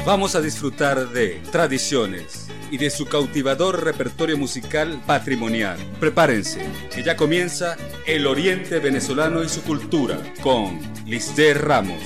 Vamos a disfrutar de tradiciones y de su cautivador repertorio musical patrimonial. Prepárense, que ya comienza El Oriente Venezolano y su cultura con Lister Ramos.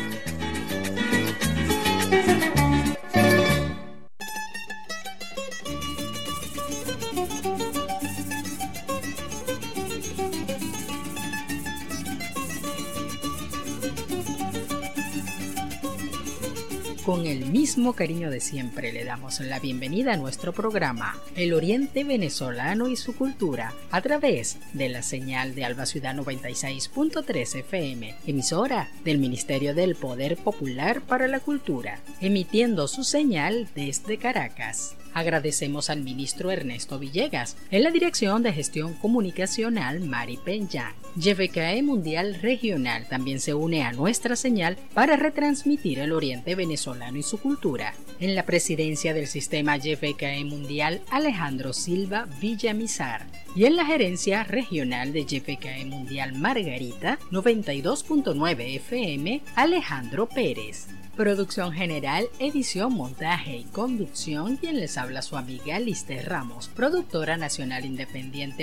Con el mismo cariño de siempre le damos la bienvenida a nuestro programa El Oriente Venezolano y su cultura a través de la señal de Alba Ciudad 96.3 FM, emisora del Ministerio del Poder Popular para la Cultura, emitiendo su señal desde Caracas. Agradecemos al ministro Ernesto Villegas en la Dirección de Gestión Comunicacional Mari Peña. YFKE Mundial Regional también se une a nuestra señal para retransmitir el Oriente Venezolano y su cultura. En la presidencia del sistema YFKE Mundial, Alejandro Silva Villamizar. Y en la gerencia regional de YFKE Mundial Margarita, 92.9 FM, Alejandro Pérez. Producción general, edición, montaje y conducción. Quien les habla su amiga Lister Ramos, productora nacional independiente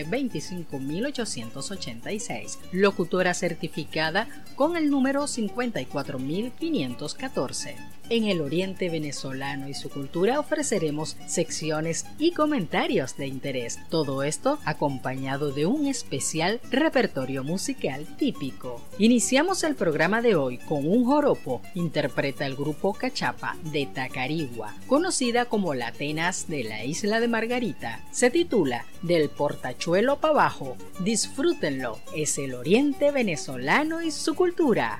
25886, locutora certificada con el número 54514. En el Oriente Venezolano y su cultura ofreceremos secciones y comentarios de interés. Todo esto acompañado de un especial repertorio musical típico. Iniciamos el programa de hoy con un joropo. Interpreta el grupo Cachapa de Tacarigua, conocida como la Atenas de la isla de Margarita. Se titula Del Portachuelo pa' abajo. Disfrútenlo. Es el Oriente Venezolano y su cultura.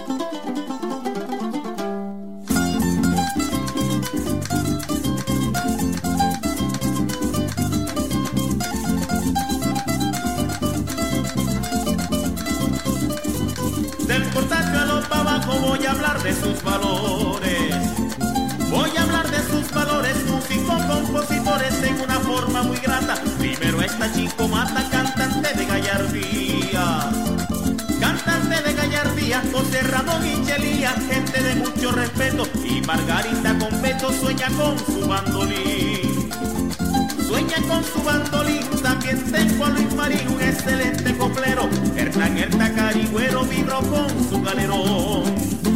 Del portachuelo pa' abajo voy a hablar de sus valores. Voy a hablar de sus valores, músicos, compositores en una forma muy grata. Primero está Chico Mata, cantante de gallardía. Cantante de gallardía, José Ramón y Chelía, gente de mucho respeto. Y Margarita Conveto sueña con su bandolín. Sueña con su bandolín. También tengo a Luis Marín, un excelente coplero. Hernán el Tacarigüero vibro con su galerón.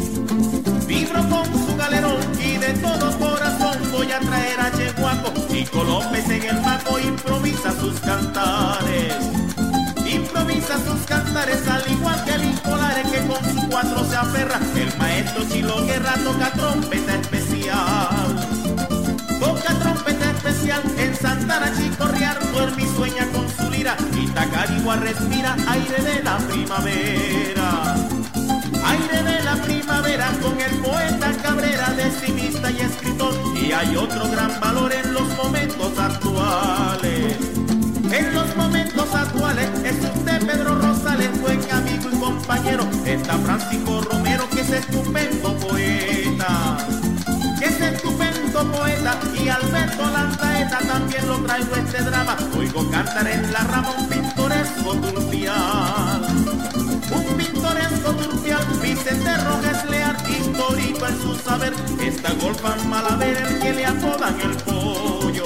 Vibro con su galerón y de todo corazón voy a traer a Chehuaco. Chico López en el maco improvisa sus cantares. Improvisa sus cantares al igual que el Polares que con su cuatro se aferra. El maestro Chilo Guerra toca trompeta especial. Toca trompeta especial en Santana Chicorriar, duerme y sueña con su lira. Y Tacarigua respira aire de la primavera. Aire de la primavera con el poeta Cabrera, decimista y escritor. Y hay otro gran valor en los momentos actuales. En los momentos actuales es usted Pedro Rosales, buen amigo y compañero. Está Francisco Romero, que es estupendo poeta. Que es estupendo poeta. Y Alberto Lanzaeta también lo traigo este drama. Oigo cantar en la rama un pintoresco turpial. Un pintoresco turpial. Vicente Rojas Leal, histórico en su saber. Está Golfan Malaver, el que le apodan el pollo.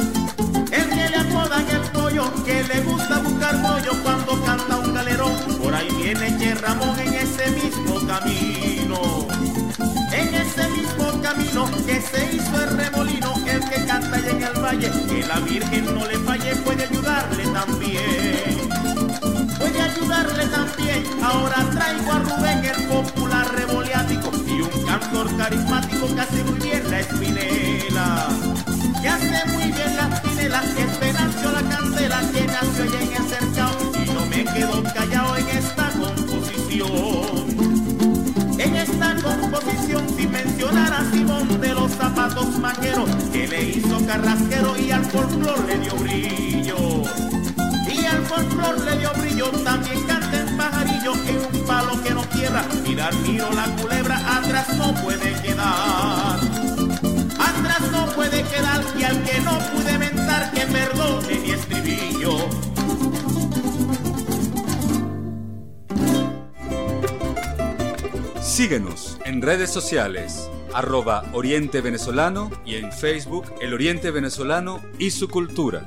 El que le apodan el pollo, que le gusta buscar pollo cuando canta un galerón. Por ahí viene Che Ramón en ese mismo camino. En ese mismo camino que se hizo el remolino, el que canta allá en el valle, que la Virgen no le falle, puede ayudarle también. Puede ayudarle también. Ahora traigo a Rubén, el popular revoliático, y un cantor carismático que hace muy bien la espinela. Que hace muy bien la espinela, es Venancio la Candela, que nació allá en el cercado. Y no me quedo callado en esta composición. En esta composición, sin mencionar a Simón de los Zapatos Maqueros, que le hizo carrasquero y al folclor le dio brillo. Y al folclor le dio brillo, también canta en pajarillo en un palo que no quiebra. Y dar miro la culebra, atrás no puede quedar. Atrás no puede quedar, y al que no pude mentar, que perdone mi estribillo. Síguenos en redes sociales. @Oriente Venezolano y en Facebook El Oriente Venezolano y su cultura.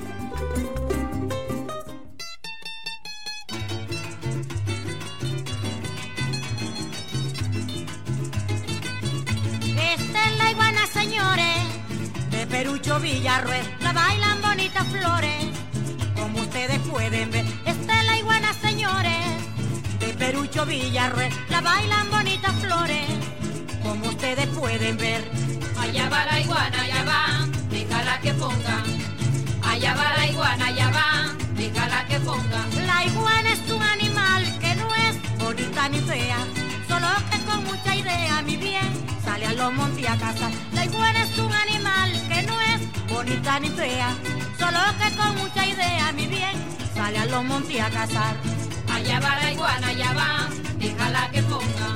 Esta es la iguana, señores, de Perucho Villarruel, la bailan bonitas flores, como ustedes pueden ver. Esta es la iguana, señores, de Perucho Villarruel, la bailan bonitas flores, como ustedes pueden ver. Allá va la iguana, allá va, déjala que ponga. Allá va la iguana, allá va, déjala que ponga. La iguana es un animal que no es bonita ni fea, solo que con mucha idea, mi bien, sale a los montes a cazar. La iguana es un animal que no es bonita ni fea, solo que con mucha idea, mi bien, sale a los montes a cazar. Allá va la iguana, allá va, déjala que ponga.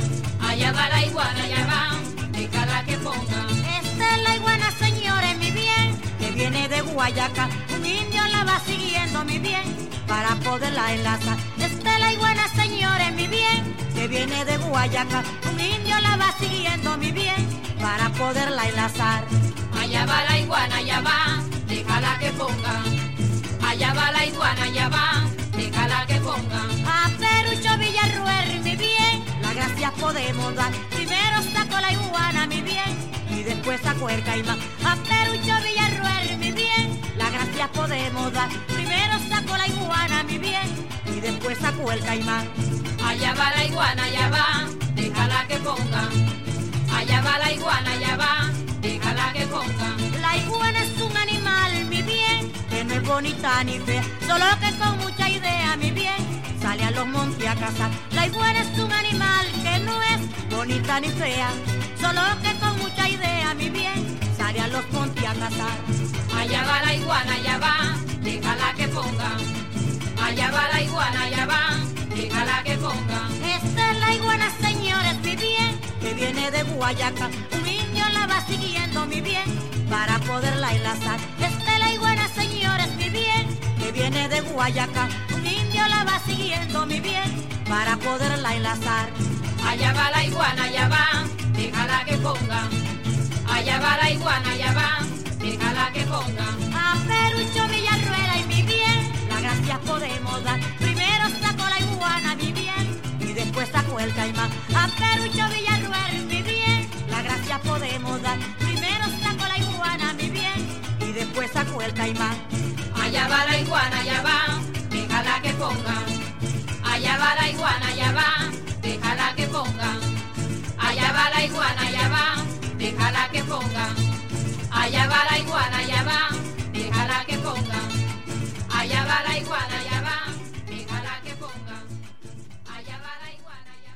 Allá va la iguana, allá va, déjala que ponga. Esta es la iguana, señores, mi bien, que viene de Guayaca. Un indio la va siguiendo, mi bien, para poderla enlazar. Esta es la iguana, señores, mi bien, que viene de Guayaca. Un indio la va siguiendo, mi bien, para poderla enlazar. Allá va la iguana, allá va, déjala que ponga. Allá va la iguana, allá va, déjala que ponga. A Perucho Villarruel, mi bien, las gracias podemos dar. Primero saco la iguana, mi bien, y después saco el caimán. A Perucho Villarruel, mi bien, las gracias podemos dar. Primero saco la iguana, mi bien, y después saco el caimán. Allá va la iguana, allá va, déjala que ponga. Allá va la iguana, allá va, déjala que ponga. La iguana es un animal, mi bien, que no es bonita ni fea, solo que con mucha idea, mi bien, sale a los montes a cazar. La iguana es un animal que no es bonita ni fea, solo que con mucha idea, mi bien, sale a los montes a cazar. Allá va la iguana, allá va, déjala que ponga. Allá va la iguana, allá va, déjala que ponga. Esta es la iguana, señores, mi bien, que viene de Guayaca. Un indio la va siguiendo, mi bien, para poderla enlazar. Esta es la iguana, señores, mi bien, que viene de Guayaca. Un indio la va siguiendo, mi bien, para poderla enlazar. Allá va la iguana, allá va, déjala que ponga. Allá va la iguana, allá va, déjala que ponga. A Perucho Villarruel y mi bien, las gracias podemos dar. Primero saco la iguana, mi bien, y después saco el caimán. A Perucho Villarruel, mi bien, las gracias podemos dar. Primero saco la iguana, mi bien, y después saco el caimán. Allá va la iguana, allá va, déjala que ponga. Allá va la iguana, allá va, déjala que ponga. Allá va la iguana, allá va, déjala que ponga. Allá va la iguana, allá va, déjala que ponga. Allá va la iguana, allá va, déjala que ponga. Allá va la iguana, allá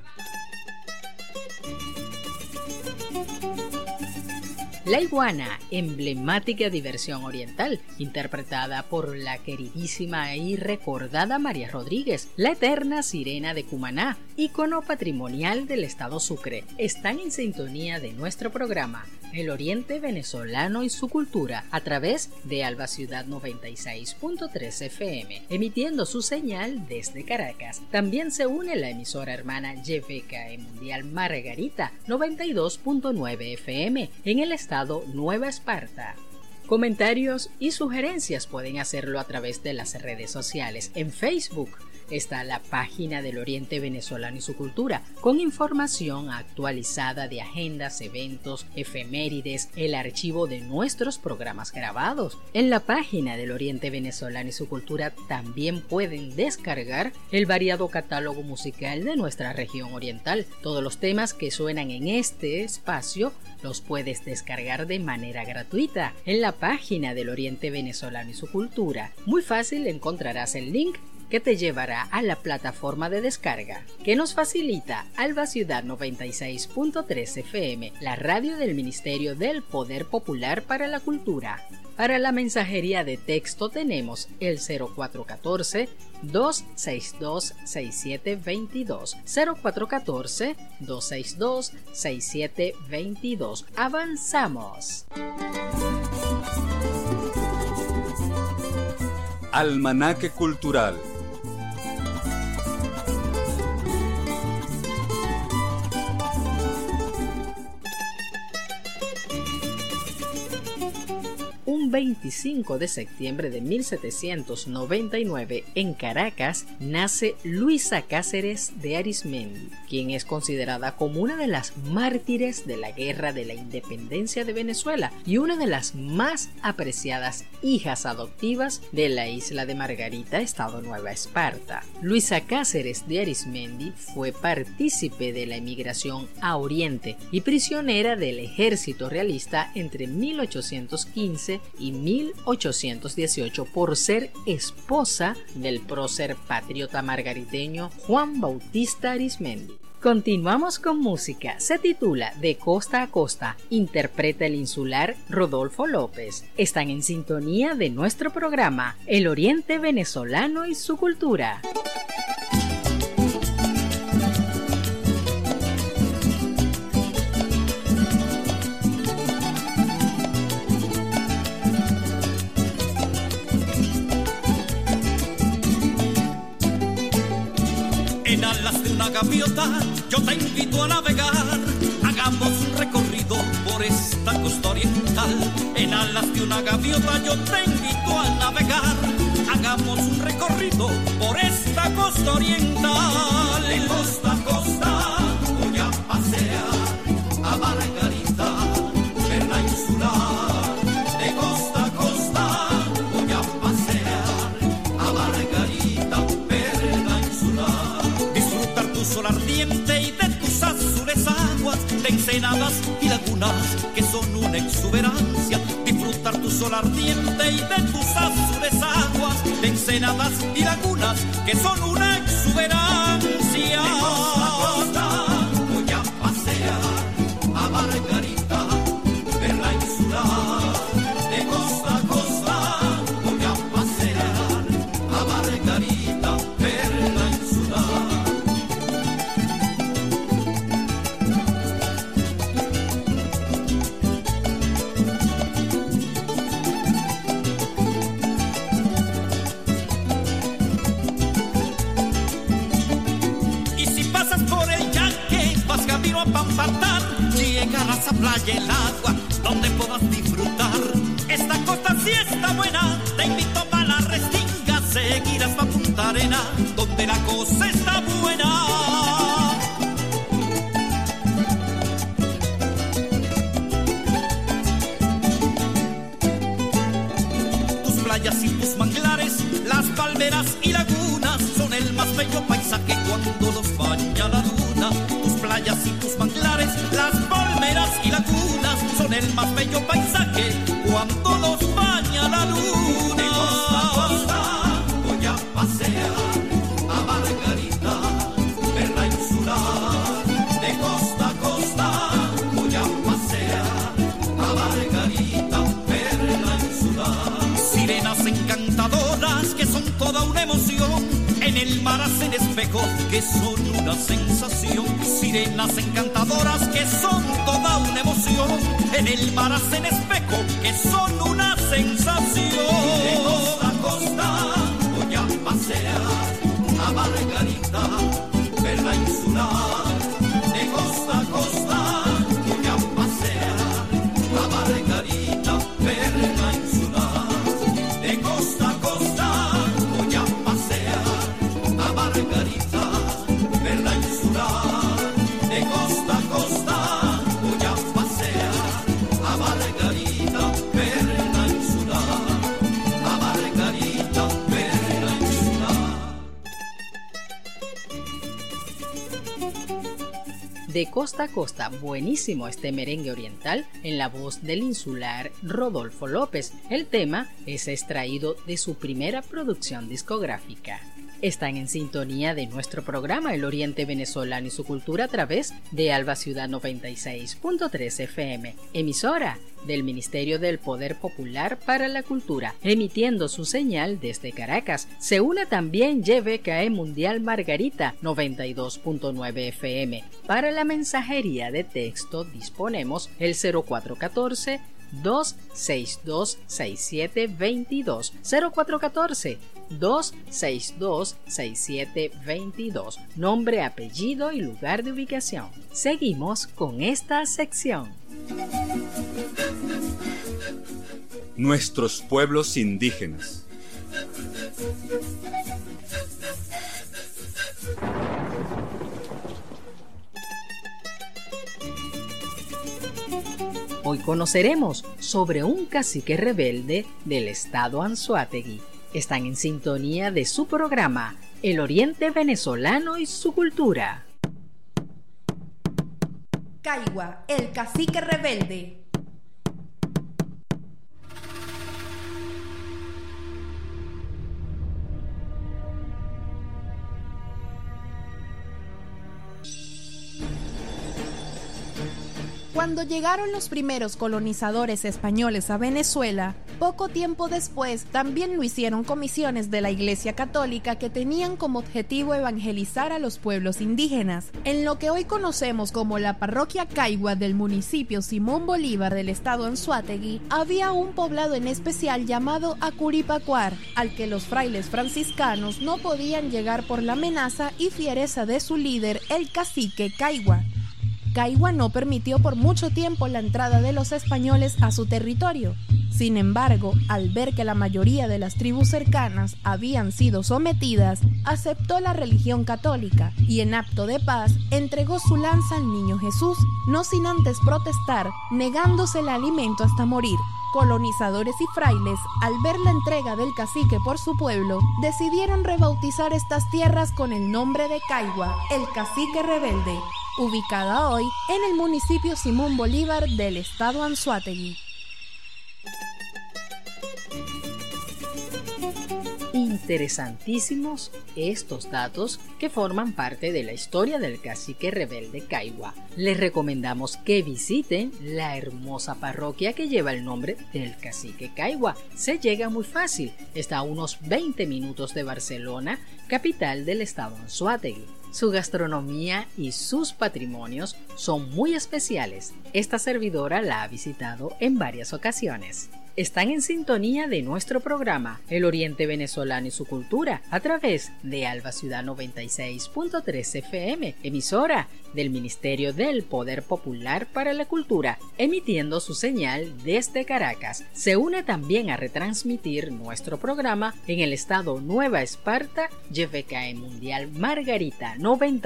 va. La iguana, emblemática diversión oriental, interpretada por la queridísima y recordada María Rodríguez, la eterna sirena de Cumaná, ícono patrimonial del estado Sucre. Están en sintonía de nuestro programa El Oriente Venezolano y su cultura a través de Alba Ciudad 96.3 FM, emitiendo su señal desde Caracas. También se une la emisora hermana YVKE Mundial Margarita 92.9 FM en el estado Nueva Esparta. Comentarios y sugerencias pueden hacerlo a través de las redes sociales. En Facebook está la página del Oriente Venezolano y su cultura, con información actualizada de agendas, eventos, efemérides, el archivo de nuestros programas grabados. En la página del Oriente Venezolano y su cultura también pueden descargar el variado catálogo musical de nuestra región oriental. Todos los temas que suenan en este espacio los puedes descargar de manera gratuita en la página del Oriente Venezolano y su cultura. Muy fácil, encontrarás el link que te llevará a la plataforma de descarga que nos facilita Alba Ciudad 96.3 FM, la radio del Ministerio del Poder Popular para la Cultura. Para la mensajería de texto tenemos el 0414-262-6722, 0414-262-6722. ¡Avanzamos! Almanaque Cultural. 25 de septiembre de 1799, en Caracas, nace Luisa Cáceres de Arizmendi, quien es considerada como una de las mártires de la Guerra de la Independencia de Venezuela y una de las más apreciadas hijas adoptivas de la isla de Margarita, estado Nueva Esparta. Luisa Cáceres de Arizmendi fue partícipe de la emigración a Oriente y prisionera del ejército realista entre 1815 y 1818 por ser esposa del prócer patriota margariteño Juan Bautista Arizmendi. Continuamos con música. Se titula De Costa a Costa. Interpreta el insular Rodolfo López. Están en sintonía de nuestro programa El Oriente Venezolano y su Cultura. En alas de una gaviota yo te invito a navegar, hagamos un recorrido por esta costa oriental. En alas de una gaviota yo te invito a navegar, hagamos un recorrido por esta costa oriental. De costa a costa voy a pasear a Margarita, perla insular. De costa a costa voy a pasear a Margarita, perla insular. Disfrutar tu sol ardiente y de tus azules aguas, de ensenadas y lagunas que son una exuberancia. Disfrutar tu sol ardiente y de tus azules aguas, de ensenadas y lagunas que son una exuberancia. De costa a costa voy a pasear a Margarita, perla insular. De costa a costa voy a pasear a Margarita, perla insular. A Pampatán, llegarás a Playa El Agua, donde puedas disfrutar. Esta costa sí está buena, te invito pa' la Restinga, seguirás pa' Punta Arena, donde la cosa está buena. Tus playas y tus manglares, las palmeras y lagunas, son el más bello paisaje cuando los baña la luna. Playas y tus manglares, las palmeras y lagunas, son el más bello paisaje cuando los baña la luna. De costa a costa voy a pasear a Margarita, perla insular. De costa a costa voy a pasear a Margarita, perla insular. Sirenas encantadoras que son toda una emoción, en el mar hacen espejos que son una sensación. Sirenas encantadoras que son toda una emoción, en el mar hacen espejo que son una sensación. De costa a costa voy a pasear a Margarita, perla insular. De costa a costa voy a pasear a Margarita, perla insular. De costa a costa voy a pasear a Margarita, perla insular. De costa a costa voy a pasear a Margarita, perla insular. A Margarita, perla insular. De costa a costa, buenísimo este merengue oriental en la voz del insular Rodolfo López. El tema es extraído de su primera producción discográfica. Están en sintonía de nuestro programa El Oriente Venezolano y su Cultura a través de Alba Ciudad 96.3 FM, emisora del Ministerio del Poder Popular para la Cultura, emitiendo su señal desde Caracas. Se une también YBKE Mundial Margarita 92.9 FM. Para la mensajería de texto disponemos el 0414 262-6722 0414-262-6722. Nombre, apellido y lugar de ubicación. Seguimos con esta sección. nuestros pueblos indígenas. Hoy conoceremos sobre un cacique rebelde del estado Anzoátegui. Están en sintonía de su programa El Oriente Venezolano y su Cultura. Caigua, el cacique rebelde. Cuando llegaron los primeros colonizadores españoles a Venezuela, poco tiempo después también lo hicieron comisiones de la Iglesia Católica que tenían como objetivo evangelizar a los pueblos indígenas. En lo que hoy conocemos como la parroquia Caigua del municipio Simón Bolívar del estado Anzoátegui, había un poblado en especial llamado Acuripacuar, al que los frailes franciscanos no podían llegar por la amenaza y fiereza de su líder, el cacique Caigua. Caigua no permitió por mucho tiempo la entrada de los españoles a su territorio. Sin embargo, al ver que la mayoría de las tribus cercanas habían sido sometidas, aceptó la religión católica y en acto de paz entregó su lanza al niño Jesús, no sin antes protestar, negándose el alimento hasta morir. Colonizadores y frailes, al ver la entrega del cacique por su pueblo, decidieron rebautizar estas tierras con el nombre de Caigua, el cacique rebelde, ubicada hoy en el municipio Simón Bolívar del estado Anzoátegui. Interesantísimos estos datos que forman parte de la historia del cacique rebelde Caigua. Les recomendamos que visiten la hermosa parroquia que lleva el nombre del cacique Caigua. Se llega muy fácil, está a unos 20 minutos de Barcelona, capital del estado Anzoátegui. Su gastronomía y sus patrimonios son muy especiales. Esta servidora la ha visitado en varias ocasiones. Están en sintonía de nuestro programa El Oriente Venezolano y su Cultura a través de Alba Ciudad 96.3 FM, emisora del Ministerio del Poder Popular para la Cultura, emitiendo su señal desde Caracas. Se une también a retransmitir nuestro programa en el estado Nueva Esparta, YFKE Mundial Margarita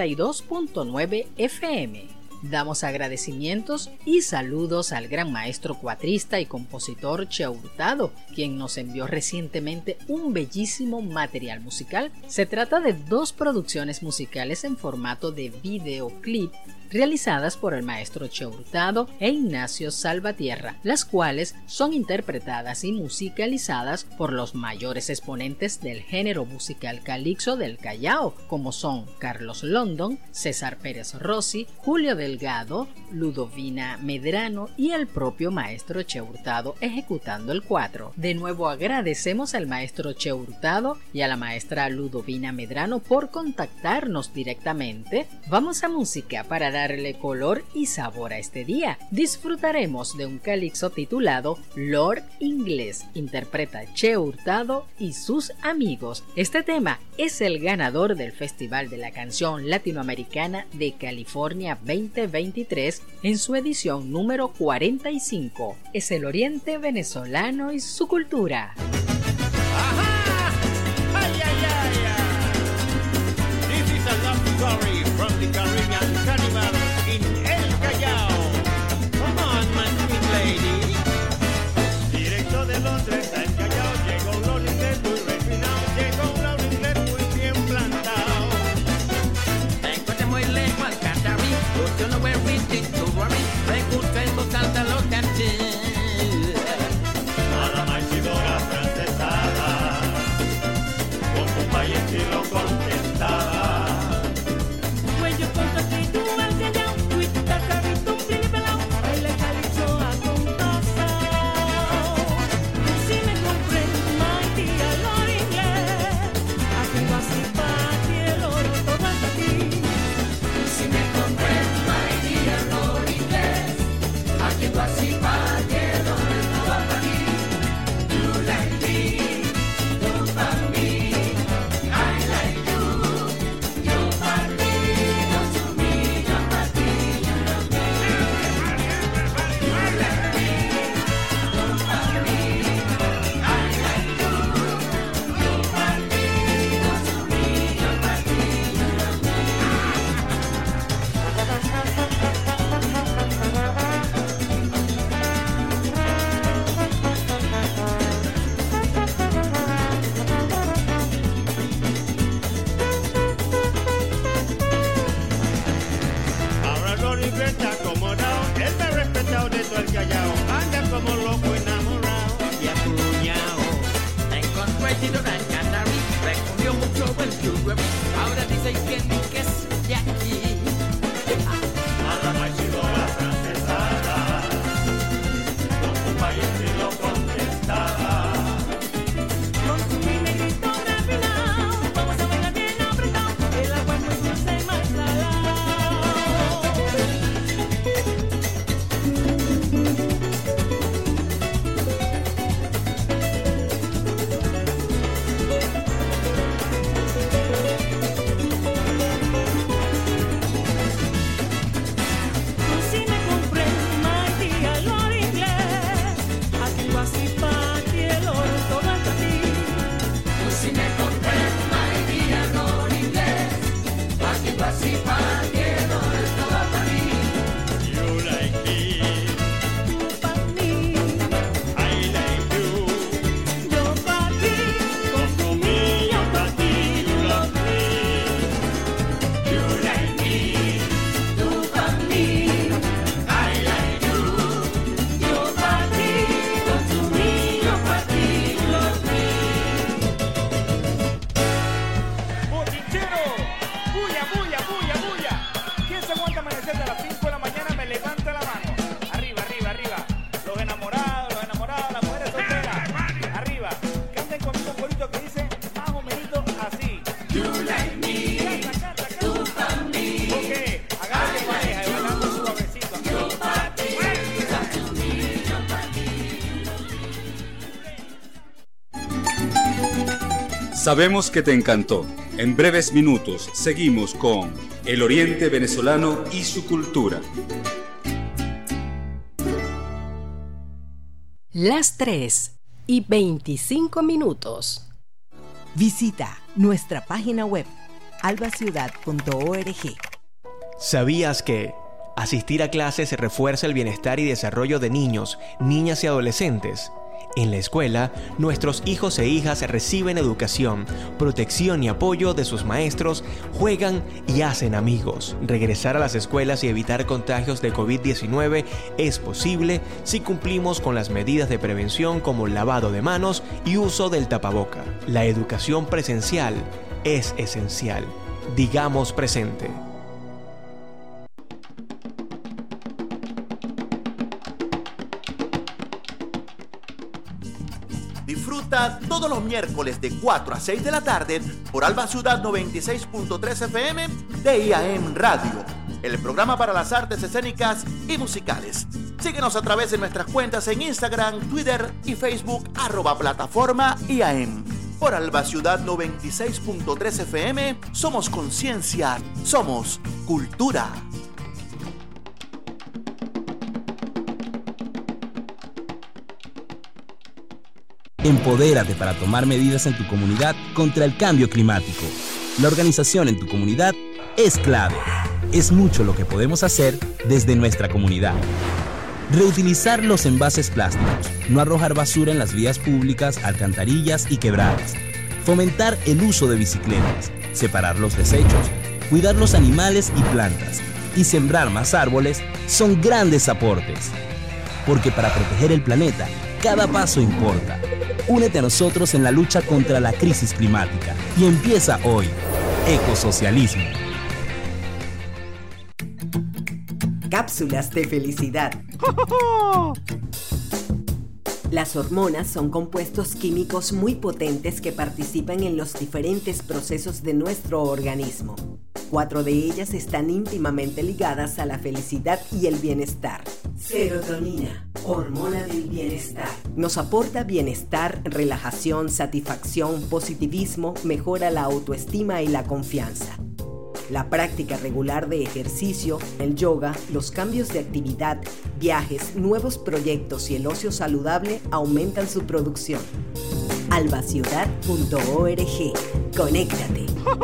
92.9 FM. Damos agradecimientos y saludos al gran maestro cuatrista y compositor Cheo Hurtado, quien nos envió recientemente un bellísimo material musical. Se trata de 2 producciones musicales en formato de videoclip realizadas por el maestro Cheo Hurtado e Ignacio Salvatierra, las cuales son interpretadas y musicalizadas por los mayores exponentes del género musical calixto del Callao, como son Carlos London, César Pérez Rossi, Julio Delgado, Ludovina Medrano y el propio maestro Cheo Hurtado ejecutando el 4. De nuevo agradecemos al maestro Cheo Hurtado y a la maestra Ludovina Medrano por contactarnos directamente. Vamos a música para darle color y sabor a este día. Disfrutaremos de un calixto titulado Lord Inglés, interpreta Cheo Hurtado y sus amigos. Este tema es el ganador del Festival de la Canción Latinoamericana de California 2023 en su edición número 45. Es el Oriente Venezolano y su Cultura. Ajá. Ay, ay, ay, ay. This is a love story from the Caribbean Carnival in El Callao. Come on, my sweet lady. Directo de Londres al Callao llegó un Lord Inglés muy refinado. Llegó un Lord Inglés muy bien plantado. Te encuentras muy lejos al Catarí, yo no voy a resistir tu worry. Me gusta en voz alta lo canté. Nada más y Dora francesa. Sabemos que te encantó. En breves minutos seguimos con El Oriente Venezolano y su cultura. Las 3:25. Visita nuestra página web albaciudad.org. ¿Sabías que asistir a clases refuerza el bienestar y desarrollo de niños, niñas y adolescentes? En la escuela, nuestros hijos e hijas reciben educación, protección y apoyo de sus maestros, juegan y hacen amigos. Regresar a las escuelas y evitar contagios de COVID-19 es posible si cumplimos con las medidas de prevención como lavado de manos y uso del tapaboca. La educación presencial es esencial. Digamos presente. Disfruta todos los miércoles de 4 a 6 de la tarde por Alba Ciudad 96.3 FM de IAM Radio, el programa para las artes escénicas y musicales. Síguenos a través de nuestras cuentas en Instagram, Twitter y Facebook @plataforma IAM. Por Alba Ciudad 96.3 FM somos conciencia, somos cultura. Empodérate para tomar medidas en tu comunidad contra el cambio climático. La organización en tu comunidad es clave. Es mucho lo que podemos hacer desde nuestra comunidad. Reutilizar los envases plásticos, no arrojar basura en las vías públicas, alcantarillas y quebradas. Fomentar el uso de bicicletas, separar los desechos, cuidar los animales y plantas y sembrar más árboles son grandes aportes. Porque para proteger el planeta, cada paso importa. Únete a nosotros en la lucha contra la crisis climática y empieza hoy. Ecosocialismo. Cápsulas de felicidad. Las hormonas son compuestos químicos muy potentes que participan en los diferentes procesos de nuestro organismo. 4 de ellas están íntimamente ligadas a la felicidad y el bienestar. Serotonina, hormona del bienestar. Nos aporta bienestar, relajación, satisfacción, positivismo, mejora la autoestima y la confianza. La práctica regular de ejercicio, el yoga, los cambios de actividad, viajes, nuevos proyectos y el ocio saludable aumentan su producción. albaciudad.org. Conéctate.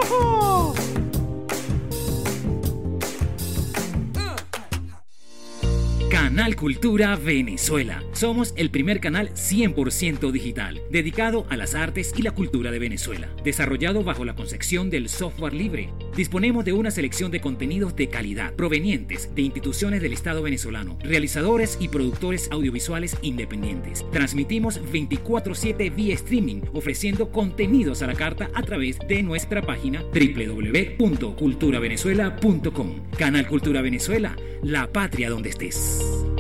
Canal Cultura Venezuela. Somos el primer canal 100% digital, dedicado a las artes y la cultura de Venezuela. Desarrollado bajo la concepción del software libre, disponemos de una selección de contenidos de calidad, provenientes de instituciones del Estado venezolano, realizadores y productores audiovisuales independientes. Transmitimos 24/7 vía streaming, ofreciendo contenidos a la carta a través de nuestra página www.culturavenezuela.com. Canal Cultura Venezuela, la patria donde estés.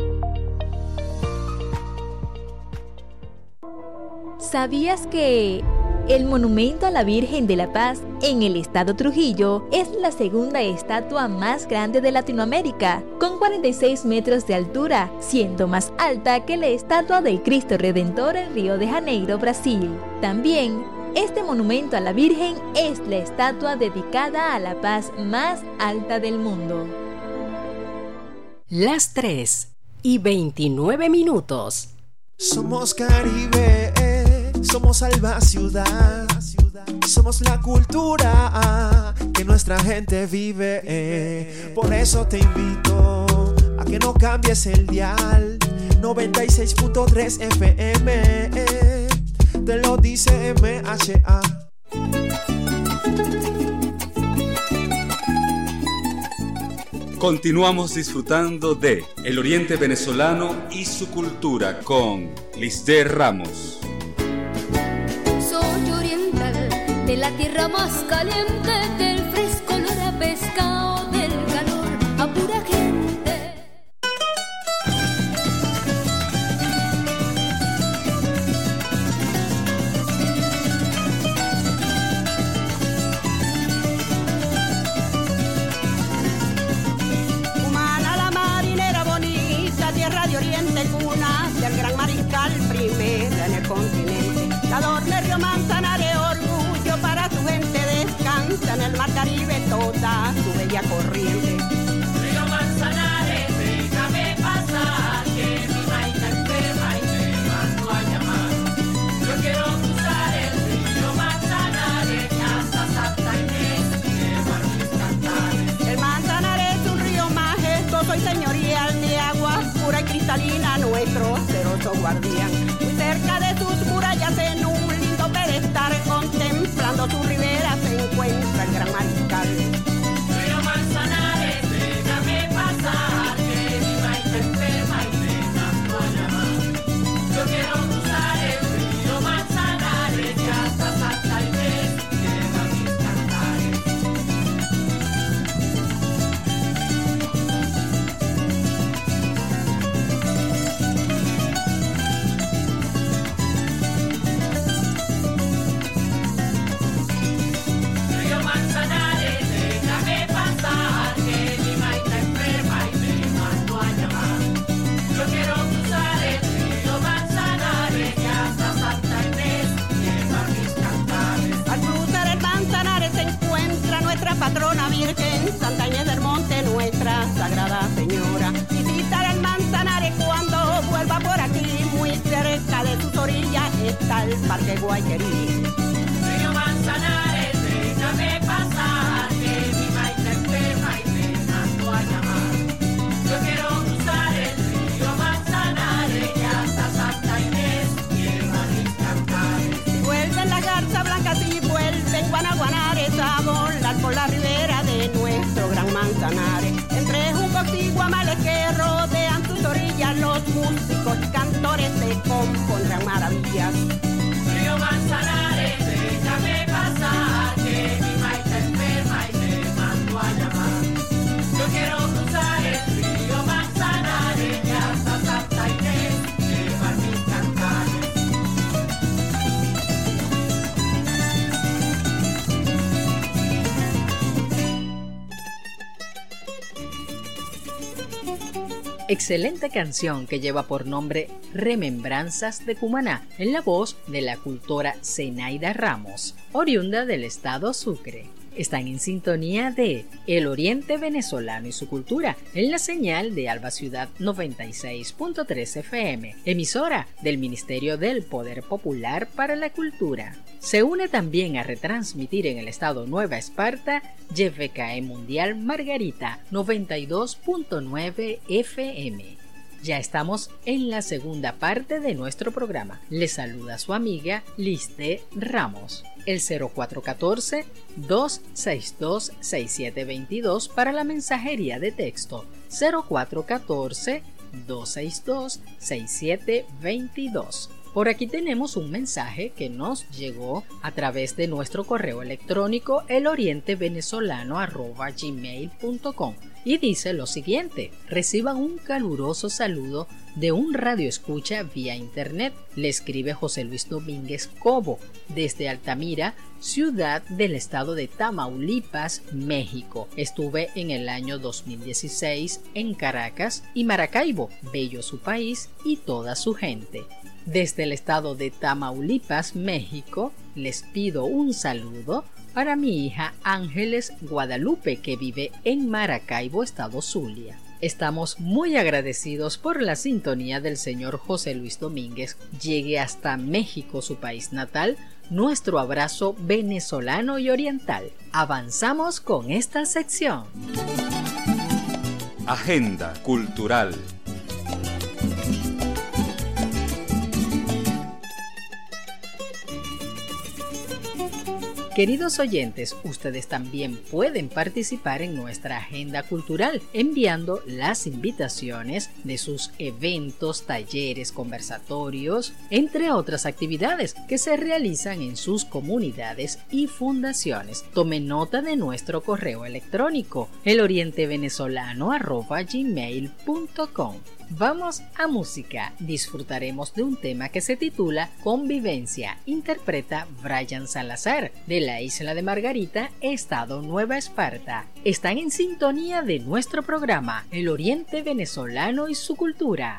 ¿Sabías que el Monumento a la Virgen de la Paz en el estado Trujillo es la segunda estatua más grande de Latinoamérica, con 46 metros de altura, siendo más alta que la estatua del Cristo Redentor en Río de Janeiro, Brasil? También, este monumento a la Virgen es la estatua dedicada a la paz más alta del mundo. Las 3:29. Somos Caribe, somos Alba Ciudad, somos la cultura que nuestra gente vive. Por eso te invito a que no cambies el dial. 96.3 FM, te lo dice MHA. Continuamos disfrutando de El Oriente Venezolano y su cultura con Lisdeth Ramos. Soy oriental, de la tierra más caliente, del fresco olor a pescado, del calor a pura gente. Humana la marinera bonita, tierra de oriente, cuna del gran mariscal, primera en el continente. La Dorne, Río Manzanares, orgullo mar Caribe toda su bella corriente. Río Manzanares, déjame pasar, que mi Maita enferma y me mando a llamar. Yo quiero cruzar el río Manzanares hasta Santa Inés y llevar mis cantares. El Manzanares es un río majestuoso y señorial de agua pura y cristalina, nuestro celoso guardián. Muy cerca de sus murallas, en un lindo pedestal, contemplando su ribera se encuentra el gran mariscal. Río Manzanares, déjame pasar, que mi Maita enferma y me mando a llamar. Yo quiero cruzar el río Manzanares hasta Santa Inés y llevar mis cantares. Río Manzanares, déjame pasar, que mi Maita enferma y me mando a llamar. Yo quiero cruzar el río Manzanares hasta Santa Inés y llevar mis cantares. Al cruzar el Manzanares se encuentra nuestra patrona Virgen, Santa Inés del Monte, nuestra Sagrada Señora. Visitar el Manzanares cuando vuelva por aquí, muy cerca de sus orillas está el Parque Guayquerí. Río Manzanares, déjame pasar, que mi Maita enferma y me mando a llamar. Yo quiero cruzar el río Manzanares hasta Santa Inés y llevar mis cantares. Si vuelven las garzas blancas y vuelven guanaguanares a volar por la ribera de nuestro gran Manzanares. Entre juncos y guamales que rodean sus orillas, los músicos y cantores se compondrán maravillas. Río Manzanares, déjame pasar, que mi Maita enferma y me mando a llamar. Yo quiero cruzar el río Manzanares hasta Santa Inés y llevar mis cantares. Excelente canción que lleva por nombre Remembranzas de Cumaná, en la voz de la cultora Zenaida Ramos, oriunda del estado Sucre. Están en sintonía de El Oriente Venezolano y su cultura, en la señal de Alba Ciudad 96.3 FM, emisora del Ministerio del Poder Popular para la Cultura. Se une también a retransmitir en el estado Nueva Esparta YFKE Mundial Margarita 92.9 FM. Ya estamos en la segunda parte de nuestro programa. Les saluda su amiga Liste Ramos. El 0414-262-6722 para la mensajería de texto. 0414-262-6722. Por aquí tenemos un mensaje que nos llegó a través de nuestro correo electrónico elorientevenezolano@gmail.com y dice lo siguiente: reciban un caluroso saludo de un radioescucha vía internet. Le escribe José Luis Domínguez Cobo desde Altamira, ciudad del estado de Tamaulipas, México. Estuve en el año 2016 en Caracas y Maracaibo, bello su país y toda su gente. Desde el estado de Tamaulipas, México, les pido un saludo para mi hija Ángeles Guadalupe, que vive en Maracaibo, estado Zulia. Estamos muy agradecidos por la sintonía del señor José Luis Domínguez. Llegue hasta México, su país natal, nuestro abrazo venezolano y oriental. Avanzamos con esta sección. Agenda cultural. Queridos oyentes, ustedes también pueden participar en nuestra agenda cultural enviando las invitaciones de sus eventos, talleres, conversatorios, entre otras actividades que se realizan en sus comunidades y fundaciones. Tomen nota de nuestro correo electrónico elorientevenezolano@gmail.com. Vamos a música. Disfrutaremos de un tema que se titula Convivencia. Interpreta Brian Salazar, de la isla de Margarita, estado Nueva Esparta. Están en sintonía de nuestro programa El Oriente Venezolano y su cultura.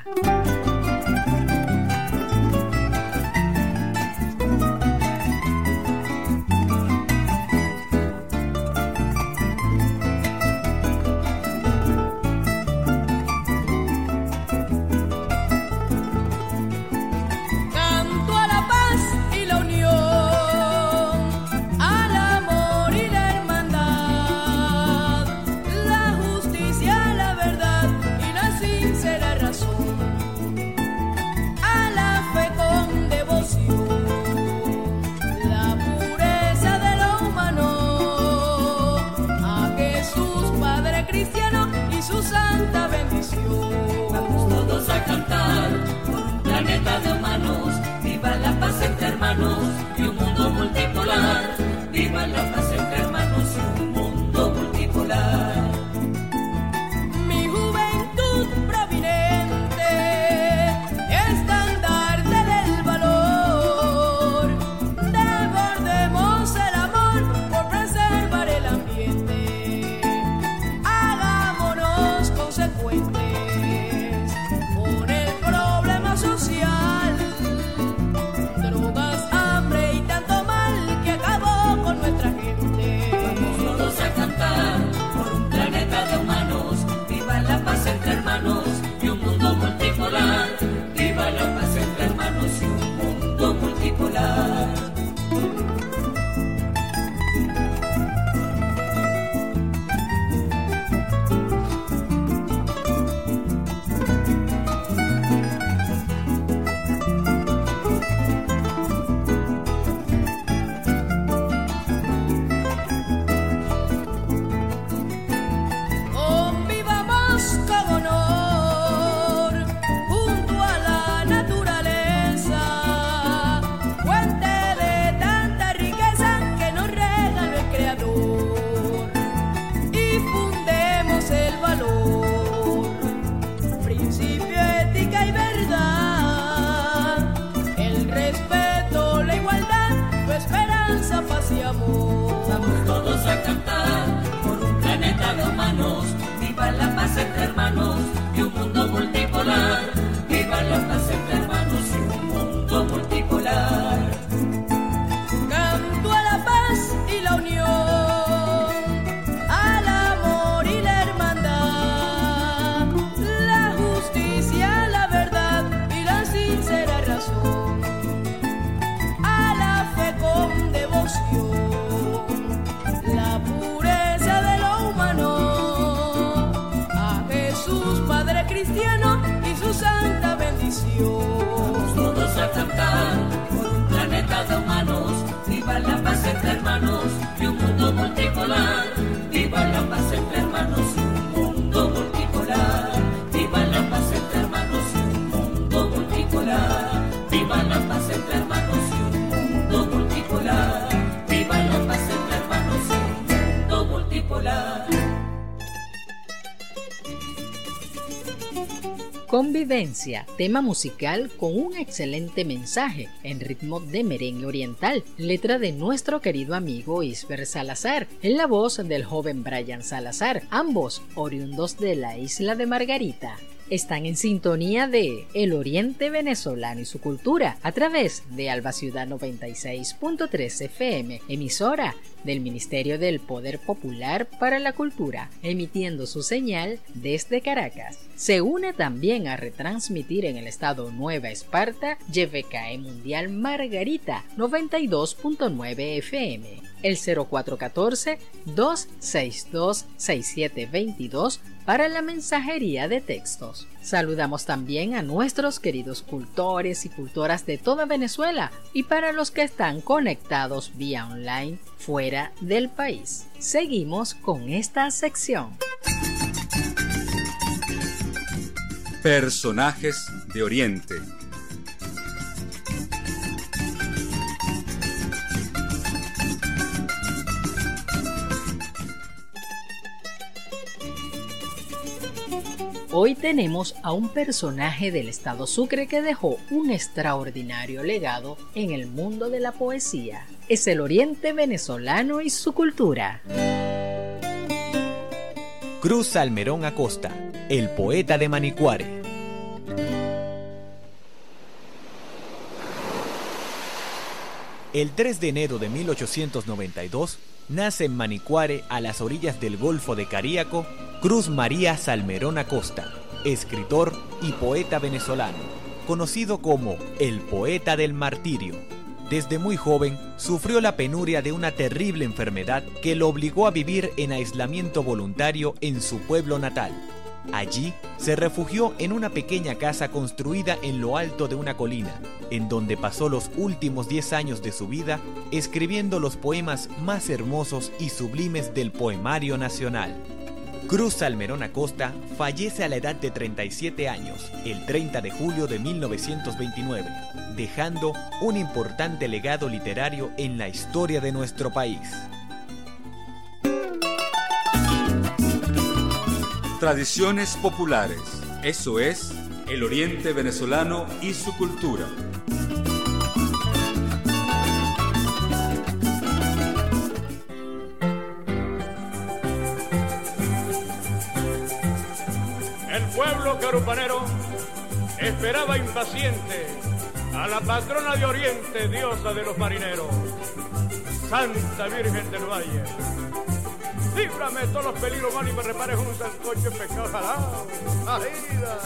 amor. Vamos todos a cantar por un planeta de humanos. Viva la paz entre hermanos y un mundo multipolar. Viva la paz entre hermanos y un mundo multipolar. Canto a la paz y la unión, al amor y la hermandad, la justicia, la verdad y la sincera razón, a la fe con devoción, la pureza de lo humano, a Jesús Padre Cristiano y su santa bendición. Vamos todos a cantar por un planeta de humanos. Viva la paz entre hermanos y un mundo multipolar. Viva la paz entre hermanos y un mundo multipolar. Viva la paz entre hermanos y un mundo multipolar. Viva la paz entre hermanos y un mundo multipolar. Viva la paz entre hermanos y un mundo multipolar. Convivencia, tema musical con un excelente mensaje en ritmo de merengue oriental, letra de nuestro querido amigo Isber Salazar, en la voz del joven Brian Salazar, ambos oriundos de la isla de Margarita. Están en sintonía de El Oriente Venezolano y su cultura a través de Alba Ciudad 96.3 FM, emisora del Ministerio del Poder Popular para la Cultura, emitiendo su señal desde Caracas. Se une también a retransmitir en el estado Nueva Esparta YVKE Mundial Margarita 92.9 FM, el 0414-262-6722 para la mensajería de textos. Saludamos también a nuestros queridos cultores y cultoras de toda Venezuela y para los que están conectados vía online fuera del país. Seguimos con esta sección. Personajes de Oriente. Hoy tenemos a un personaje del estado Sucre que dejó un extraordinario legado en el mundo de la poesía. Es el Oriente Venezolano y su cultura. Cruz Salmerón Acosta, el poeta de Manicuare. El 3 de enero de 1892 nace en Manicuare, a las orillas del Golfo de Caríaco, Cruz María Salmerón Acosta, escritor y poeta venezolano, conocido como el poeta del martirio. Desde muy joven sufrió la penuria de una terrible enfermedad que lo obligó a vivir en aislamiento voluntario en su pueblo natal. Allí se refugió en una pequeña casa construida en lo alto de una colina, en donde pasó los últimos 10 años de su vida escribiendo los poemas más hermosos y sublimes del poemario nacional. Cruz Salmerón Acosta fallece a la edad de 37 años, el 30 de julio de 1929, dejando un importante legado literario en la historia de nuestro país. Tradiciones populares. Eso es el Oriente Venezolano y su cultura. El pueblo carupanero esperaba impaciente a la patrona de Oriente, diosa de los marineros, Santa Virgen del Valle. Líbrame de todos los peligros, mano, y me repares un sancocho de pescado salado. ¡Ajida!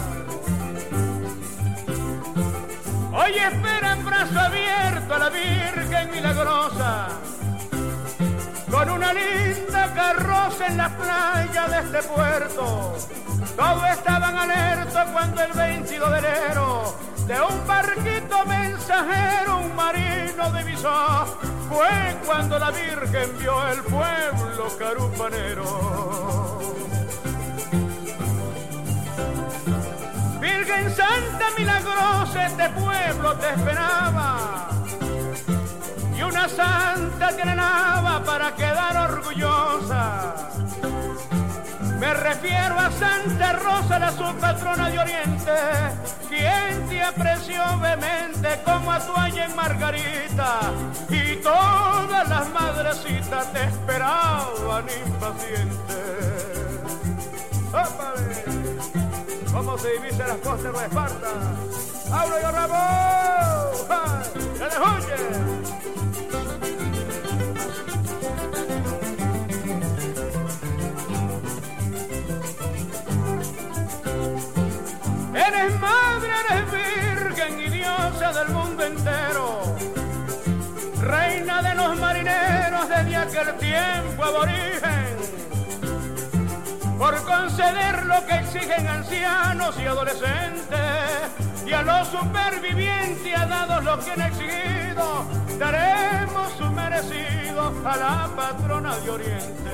Hoy espera en brazo abierto a la Virgen milagrosa, con una linda carroza en la playa de este puerto. Todos estaban alertos cuando el 22 de enero de un barquito mensajero un marino divisó. Fue cuando la Virgen vio el pueblo carupanero. Virgen Santa milagrosa, este pueblo te esperaba, y una santa te anhelaba para quedar orgullosa. Me refiero a Santa Rosa, la su patrona de Oriente, quien te apreció vehemente como a tu Aya en Margarita, y todas las madrecitas te esperaban impacientes. ¡Ópale! ¿Cómo se divisa las costas de Esparta? ¡Hablo yo, Ramón! ¡Ya les oye! Eres madre, eres virgen y diosa del mundo entero, reina de los marineros desde aquel tiempo aborigen, por conceder lo que exigen ancianos y adolescentes, y a los supervivientes ha dado lo que han exigido, daremos su merecido a la patrona de Oriente.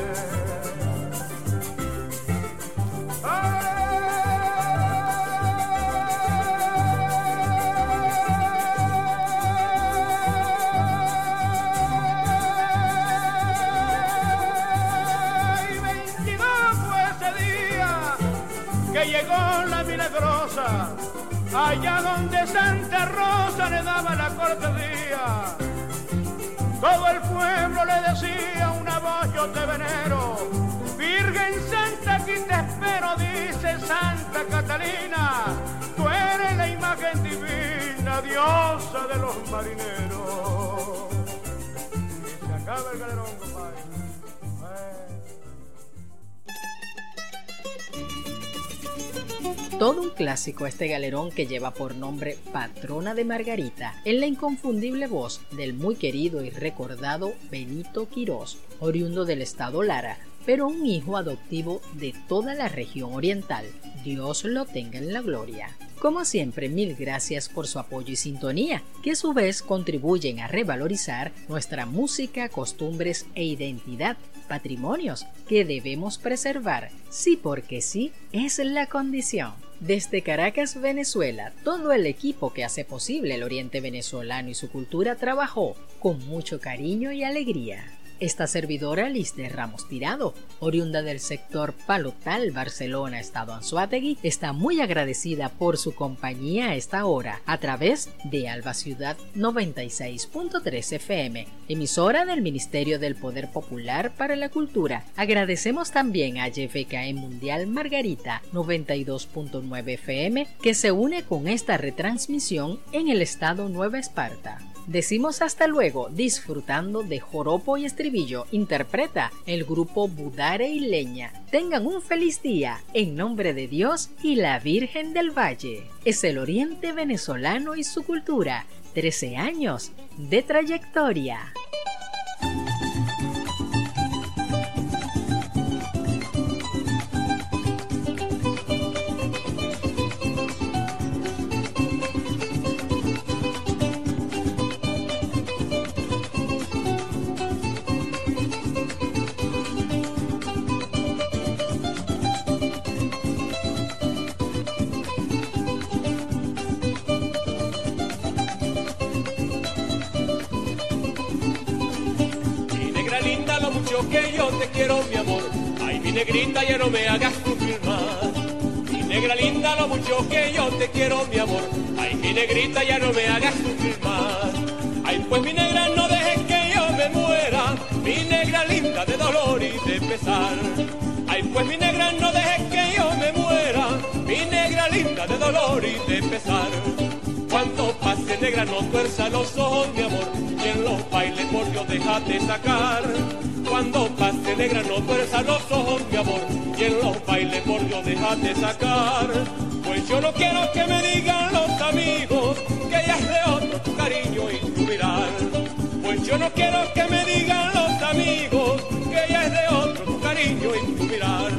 Que llegó la milagrosa, allá donde Santa Rosa le daba la cortesía. Todo el pueblo le decía una voz, yo te venero. Virgen Santa, aquí te espero, dice Santa Catalina. Tú eres la imagen divina, diosa de los marineros. Y se acaba el galerón, compadre. Todo un clásico este galerón que lleva por nombre Patrona de Margarita, en la inconfundible voz del muy querido y recordado Benito Quirós, oriundo del estado Lara, pero un hijo adoptivo de toda la región oriental. Dios lo tenga en la gloria. Como siempre, mil gracias por su apoyo y sintonía, que a su vez contribuyen a revalorizar nuestra música, costumbres e identidad, patrimonios que debemos preservar. Sí, porque sí, es la condición. Desde Caracas, Venezuela, todo el equipo que hace posible el Oriente Venezolano y su cultura trabajó con mucho cariño y alegría. Esta servidora, Liz de Ramos Tirado, oriunda del sector Palotal, Barcelona, estado Anzoátegui, está muy agradecida por su compañía a esta hora a través de Alba Ciudad 96.3 FM, emisora del Ministerio del Poder Popular para la Cultura. Agradecemos también a YFKM Mundial Margarita 92.9 FM, que se une con esta retransmisión en el estado Nueva Esparta. Decimos hasta luego, disfrutando de joropo y estribillo, interpreta el grupo Budare y Leña. Tengan un feliz día, en nombre de Dios y la Virgen del Valle. Es el Oriente Venezolano y su cultura, 13 años de trayectoria. Que yo te quiero, mi amor, ay mi negrita, ya no me hagas sufrir más. Mi negra linda, lo mucho que yo te quiero, mi amor, ay mi negrita, ya no me hagas sufrir más. Ay pues mi negra, no dejes que yo me muera, mi negra linda de dolor y de pesar. Ay pues mi negra, no dejes que yo me muera, mi negra linda de dolor y de pesar. Cuando pase negra no tuerza los ojos, mi amor, y en los bailes por Dios déjate sacar. Cuando pase negra no tuerza los ojos, mi amor, y en los bailes por Dios déjate sacar. Pues yo no quiero que me digan los amigos que ella es de otro tu cariño y tu mirar. Pues yo no quiero que me digan los amigos que ella es de otro tu cariño y tu mirar.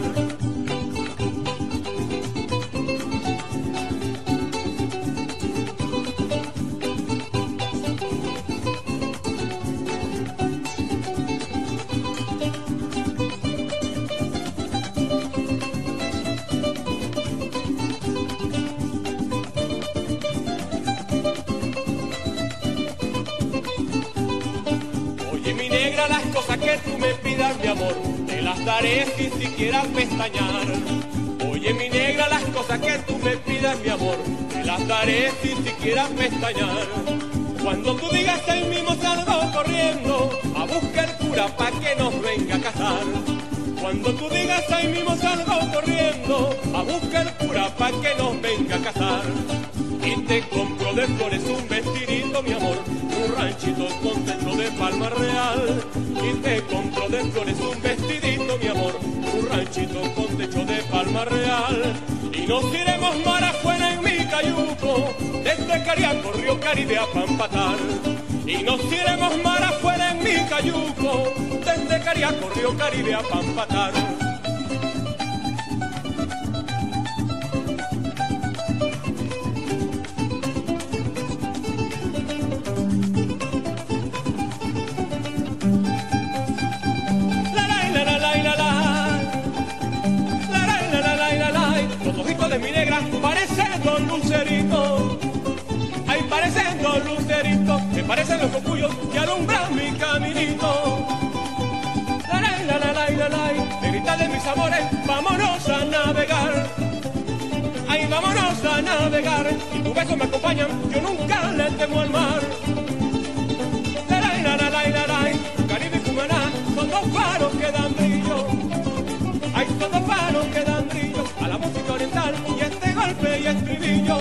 Que tú me pidas, mi amor, te las daré sin siquiera pestañear. Oye mi negra, las cosas que tú me pidas, mi amor, te las daré sin siquiera pestañear. Cuando tú digas ahí mismo salgo corriendo a buscar el cura pa' que nos venga a casar. Cuando tú digas ahí mismo salgo corriendo a buscar el cura pa' que nos venga a casar. Y te compro de flores un vestidito, mi amor, un ranchito con techo de palma real. Y te compro de flores un vestidito, mi amor, un ranchito con techo de palma real. Y nos iremos mar afuera en mi cayuco, desde Cariaco, Río Caribe a Pampatar. Y nos iremos mar afuera en mi cayuco, desde Cariaco, Río Caribe a Pampatar. De mi negra parecen dos luceritos, ay parecen dos luceritos, me parecen los cocuyos que alumbran mi caminito. Negrita de mis amores, vámonos a navegar, ay vámonos a navegar, y tus besos me acompañan, yo nunca le temo al mar. Caribe y Cumaná son dos faros que dan brillo, ay son dos faros que dan brillo a la música oriental y este golpe y estribillo.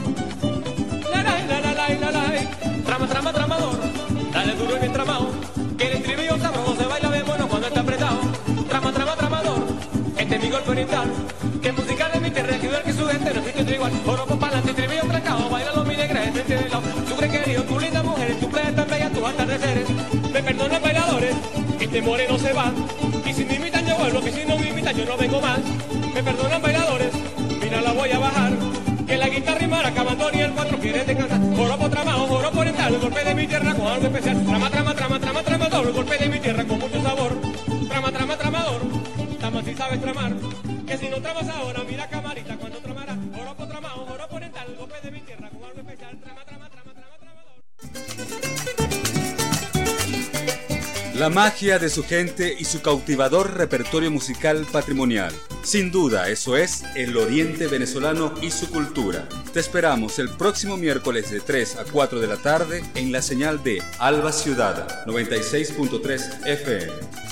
Trama, trama, tramador, dale duro y bien tramado, que el estribillo sabroso se baila bien bueno cuando está apretado. Trama, trama, tramador, este es mi golpe oriental, que musical de mi tierra, que ver que su gente no existe igual. Oropo pa'lante, estribillo trancado, bailalo mi negra, es frente de lado. Su querido, tu linda mujer, tu playa tan bella, tus atardeceres. Me perdonan bailadores, este moreno se va, y si me imitan yo vuelvo, que si no me imitan yo no vengo más. Me perdonan bailadores, mira la voy a bajar, que la guitarra y maraca, bandón y el cuatro quieren descansar. Joropo tramado, joropo oriental, el golpe de mi tierra con algo especial. Trama, trama, trama, trama, tramador, el golpe de mi tierra con mucho sabor. Trama, trama, tramador, trama si sabes tramar, que si no tramas ahora, mira camarita cuando tramarás. Joropo tramado, joropo oriental, el golpe de mi tierra con algo especial. Trama, trama, trama, trama, tramador. La magia de su gente y su cautivador repertorio musical patrimonial. Sin duda, eso es el Oriente Venezolano y su cultura. Te esperamos el próximo miércoles de 3 a 4 de la tarde en la señal de Alba Ciudad 96.3 FM.